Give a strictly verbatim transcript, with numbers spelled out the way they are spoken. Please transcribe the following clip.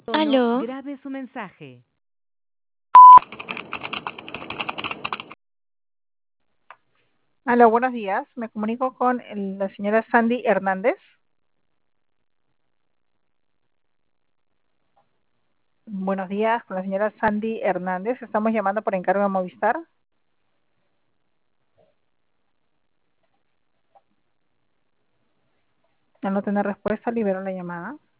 tono, Aló, grabe su mensaje. Hola, buenos días. Me comunico con el- la señora Sandy Hernández. Buenos días, con la señora Sandy Hernández. Estamos llamando por encargo de Movistar. Al no tener respuesta, libero la llamada.